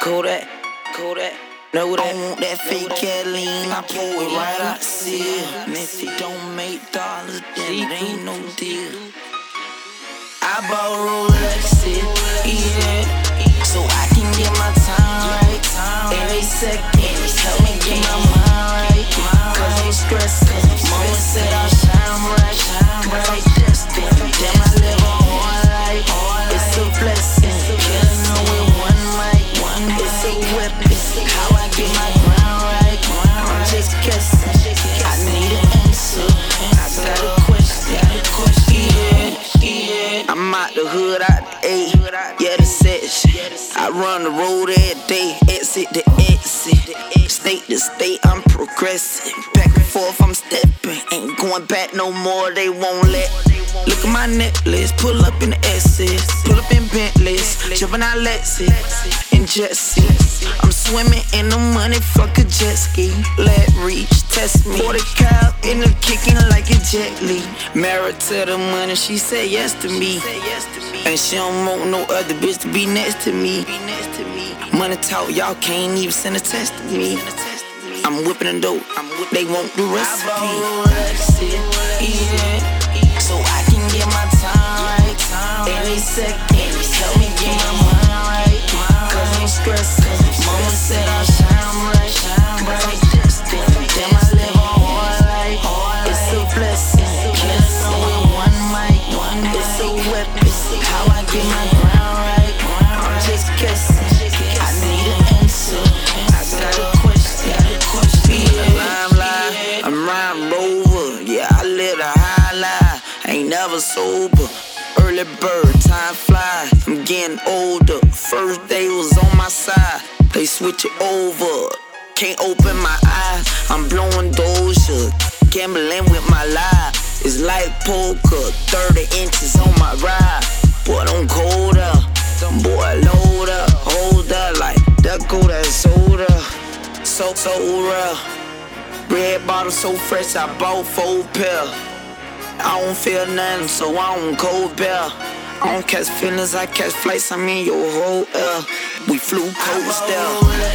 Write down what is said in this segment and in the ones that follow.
Kodak, know that. I want that fake Kathleen, I pull it right out the seal. And if it don't make dollars, then it ain't no deal. I bought Rolexes, yeah, so I can get my time right. Every second, help me get my mind right. Cause I'm stressed, mama said I'll shine bright. Cause I'm destined, damn I live a hard life. It's a blessing, killing her with one mic. It's a weapon, how I get my ground right. I'm just guessing, I need an answer. I got a question, yeah. I'm out the hood, out the A, yeah, the section. I run the road every day, exit to exit. State to state, I'm progressing. Back and forth, I'm stepping. Ain't going back no more, they won't let. Look at my necklace, pull up in the S's, pull up in Bentleys, jumping out Lexus and jet ski. I'm swimming in the money, fuck a jet ski. Let reach, test me. 40 cal in the kicking like a Jet Li. Married to the money, she said yes to me. And she don't want no other bitch to be next to me. Money talk, y'all can't even send a test to me. I'm whipping the dope, they want the recipe. I bought Rolexes, yeah, so I can get my time right. Every second, help me get my mind right. Cause I'm stressed, mama said I'll shine bright. Cause I'm destined, damn I live a hard life. It's a blessing, killing her with one mic. It's a weapon, how I get my ground right. I'm just guessing, I need an answer. I got a question, limelight, I'm riding Rover. Yeah, I live a high life, ain't never sober. Early bird, time fly, I'm getting older. First day was on my side, they switch it over. Can't open my eyes, I'm blowing Doja. Gambling with my life, it's like poker. 30 inches on my ride, boy don't cold up. Boy load up, hold up like that go that soda. So real, red bottle so fresh, I bought 4 pair. I don't feel nothing, so I don't cold bear. I don't catch feelings, I catch flights, I'm in your whole air. We flew coast there.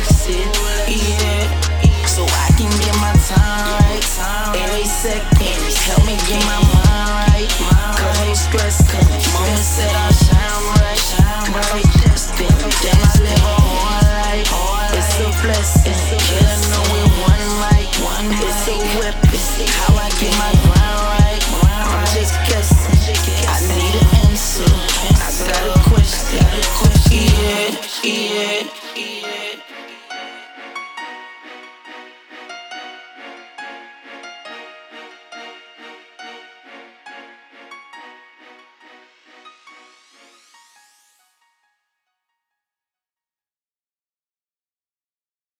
Yeah, so I can get my time right. Every second, help me get my mind right. Cause I'm stressed, mama said I'll shine.